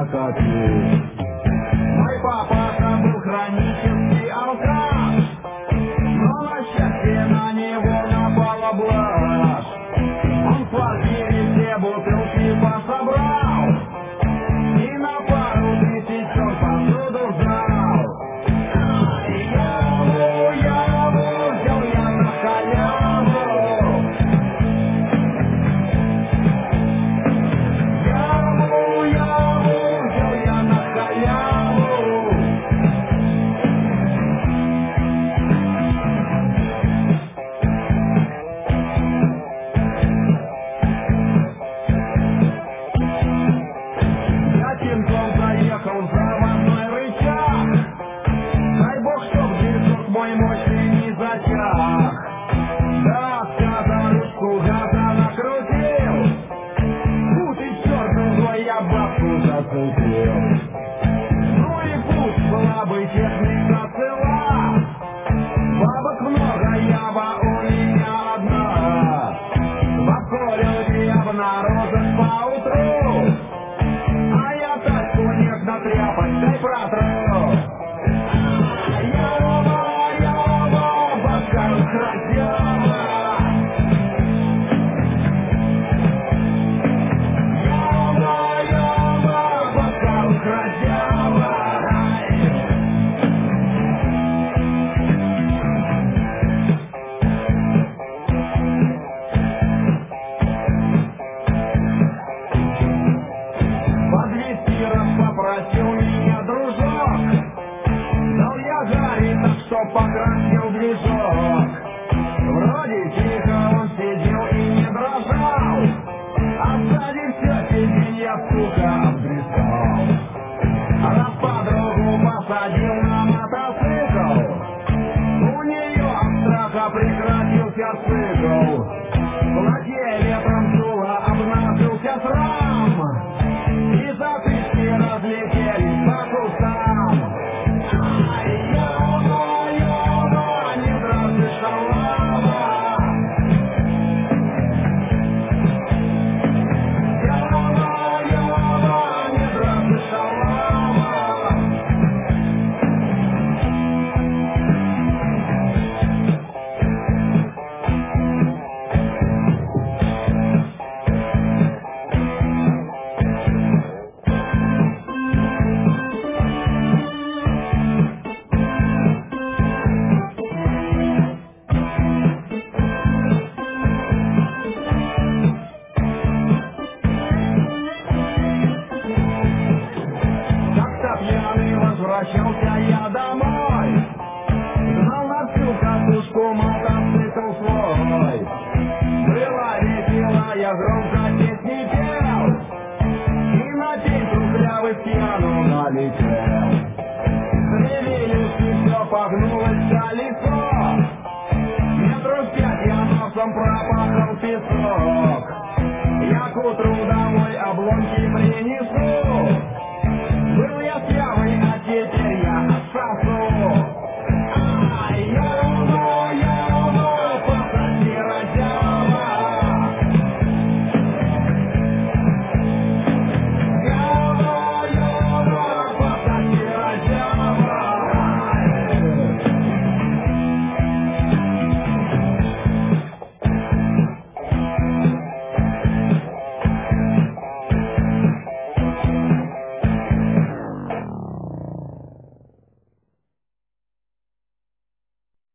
накопил. Мой папаша был хронический алкаш, но на счастье на него напала блажь. Он в квартире все бутылки пособрал и на пару тысяч он посуду сдал. Яву взял я на халяву. Яву взял я на халяву. Я тинком заехал в заводной рычаг. Дай бог, чтоб движок мой мощный не затяг. Да, сказа ручку газа накрутил. Фу ты черт злой, я бабку зацепил. Ну и пусть была бы техника